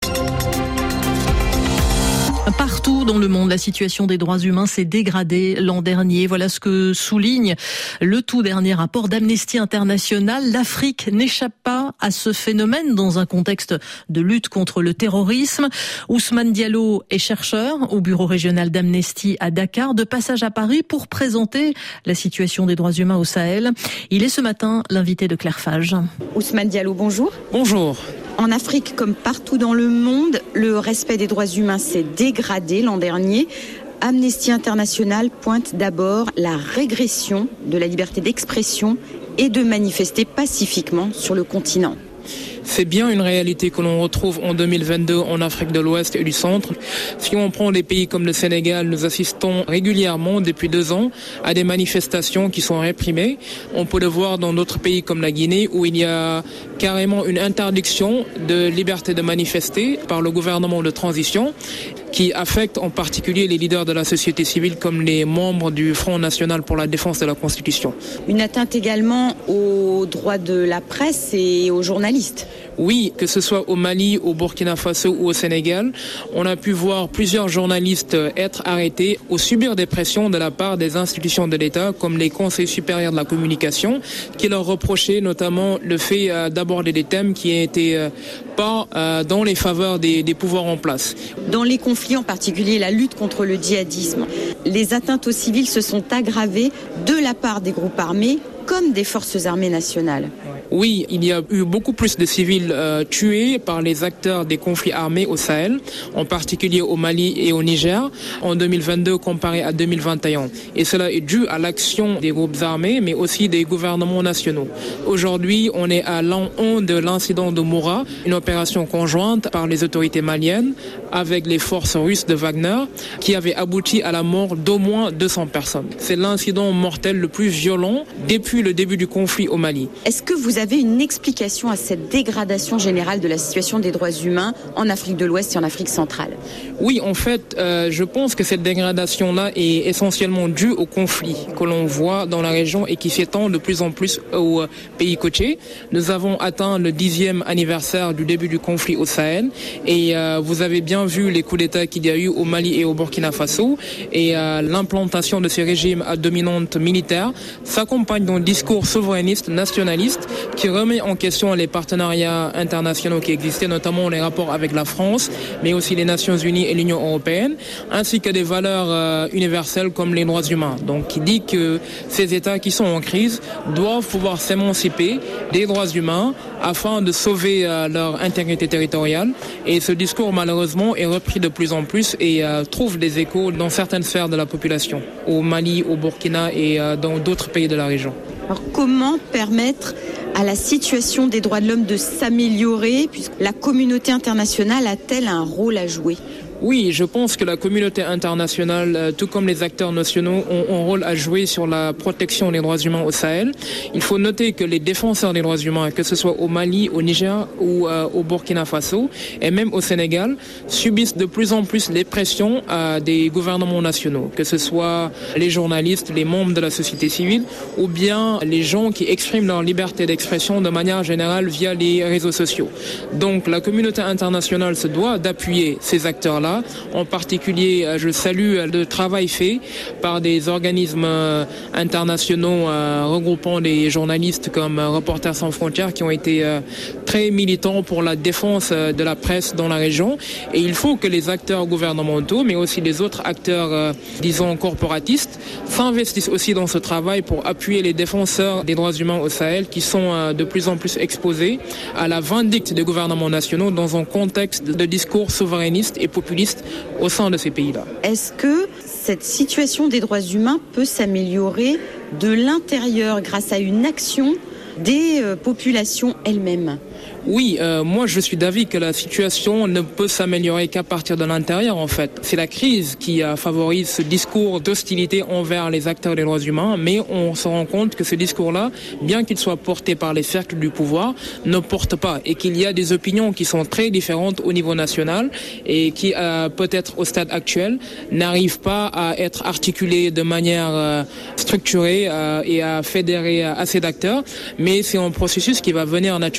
Partout dans le monde, la situation des droits humains s'est dégradée l'an dernier. Voilà ce que souligne le tout dernier rapport d'Amnesty International. L'Afrique n'échappe pas à ce phénomène dans un contexte de lutte contre le terrorisme. Ousmane Diallo est chercheur au bureau régional d'Amnesty à Dakar, de passage à Paris pour présenter la situation des droits humains au Sahel. Il est ce matin l'invité de Claire Fage. Ousmane Diallo, bonjour. Bonjour. En Afrique, comme partout dans le monde, le respect des droits humains s'est dégradé l'an dernier. Amnesty International pointe d'abord la régression de la liberté d'expression et de manifester pacifiquement sur le continent. C'est bien une réalité que l'on retrouve en 2022 en Afrique de l'Ouest et du Centre. Si on prend des pays comme le Sénégal, nous assistons régulièrement depuis 2 ans à des manifestations qui sont réprimées. On peut le voir dans d'autres pays comme la Guinée où il y a carrément une interdiction de liberté de manifester par le gouvernement de transition qui affecte en particulier les leaders de la société civile comme les membres du Front national pour la défense de la Constitution. Une atteinte également aux droits de la presse et aux journalistes. Oui, que ce soit au Mali, au Burkina Faso ou au Sénégal, on a pu voir plusieurs journalistes être arrêtés ou subir des pressions de la part des institutions de l'État, comme les conseils supérieurs de la communication, qui leur reprochaient notamment le fait d'aborder des thèmes qui n'étaient pas dans les faveurs des pouvoirs en place. Dans les conflits, en particulier la lutte contre le djihadisme, les atteintes aux civils se sont aggravées de la part des groupes armés comme des forces armées nationales. Oui, il y a eu beaucoup plus de civils tués par les acteurs des conflits armés au Sahel, en particulier au Mali et au Niger, en 2022 comparé à 2021. Et cela est dû à l'action des groupes armés, mais aussi des gouvernements nationaux. Aujourd'hui, on est à l'an 1 de l'incident de Moura, une opération conjointe par les autorités maliennes avec les forces russes de Wagner, qui avait abouti à la mort d'au moins 200 personnes. C'est l'incident mortel le plus violent depuis le début du conflit au Mali. Est-ce que vous avez une explication à cette dégradation générale de la situation des droits humains en Afrique de l'Ouest et en Afrique centrale? Oui, en fait, je pense que cette dégradation-là est essentiellement due au conflit que l'on voit dans la région et qui s'étend de plus en plus aux pays côtiers. Nous avons atteint le 10e anniversaire du début du conflit au Sahel et vous avez bien vu les coups d'État qu'il y a eu au Mali et au Burkina Faso et l'implantation de ces régimes à dominante militaire s'accompagne d'un discours souverainiste, nationaliste, qui remet en question les partenariats internationaux qui existaient, notamment les rapports avec la France, mais aussi les Nations Unies et l'Union européenne, ainsi que des valeurs universelles comme les droits humains. Donc, qui dit que ces États qui sont en crise doivent pouvoir s'émanciper des droits humains afin de sauver leur intégrité territoriale. Et ce discours, malheureusement, est repris de plus en plus et trouve des échos dans certaines sphères de la population, au Mali, au Burkina et dans d'autres pays de la région. Alors, comment permettre à la situation des droits de l'homme de s'améliorer, puisque la communauté internationale a-t-elle un rôle à jouer ? Oui, je pense que la communauté internationale, tout comme les acteurs nationaux, ont un rôle à jouer sur la protection des droits humains au Sahel. Il faut noter que les défenseurs des droits humains, que ce soit au Mali, au Niger ou au Burkina Faso, et même au Sénégal, subissent de plus en plus les pressions des gouvernements nationaux, que ce soit les journalistes, les membres de la société civile, ou bien les gens qui expriment leur liberté d'expression de manière générale via les réseaux sociaux. Donc la communauté internationale se doit d'appuyer ces acteurs-là. En particulier, je salue le travail fait par des organismes internationaux regroupant des journalistes comme Reporters sans frontières qui ont été très militants pour la défense de la presse dans la région. Et il faut que les acteurs gouvernementaux, mais aussi les autres acteurs, disons, corporatistes, s'investissent aussi dans ce travail pour appuyer les défenseurs des droits humains au Sahel qui sont de plus en plus exposés à la vindicte des gouvernements nationaux dans un contexte de discours souverainiste et populiste au sein de ces pays-là. Est-ce que cette situation des droits humains peut s'améliorer de l'intérieur grâce à une action des populations elles-mêmes ? Oui, moi je suis d'avis que la situation ne peut s'améliorer qu'à partir de l'intérieur en fait. C'est la crise qui favorise ce discours d'hostilité envers les acteurs des droits humains, mais on se rend compte que ce discours-là, bien qu'il soit porté par les cercles du pouvoir, ne porte pas et qu'il y a des opinions qui sont très différentes au niveau national et qui peut-être au stade actuel n'arrivent pas à être articulées de manière structurée et à fédérer assez d'acteurs, mais c'est un processus qui va venir naturellement. On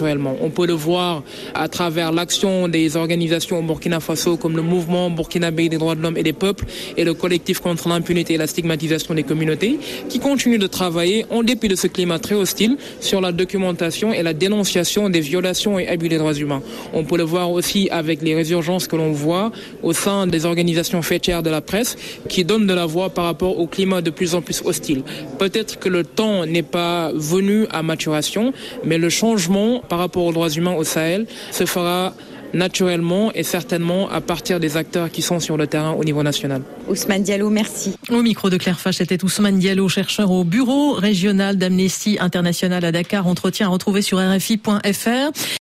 peut le voir à travers l'action des organisations au Burkina Faso comme le mouvement burkinabé des droits de l'homme et des peuples et le collectif contre l'impunité et la stigmatisation des communautés qui continuent de travailler en dépit de ce climat très hostile sur la documentation et la dénonciation des violations et abus des droits humains. On peut le voir aussi avec les résurgences que l'on voit au sein des organisations fêtières de la presse qui donnent de la voix par rapport au climat de plus en plus hostile. Peut-être que le temps n'est pas venu à maturation, mais le changement par rapport aux droits humains au Sahel se fera naturellement et certainement à partir des acteurs qui sont sur le terrain au niveau national. Ousmane Diallo, merci. Au micro de Claire Fache, c'était Ousmane Diallo, chercheur au bureau régional d'Amnesty International à Dakar. Entretien à retrouver sur RFI.fr.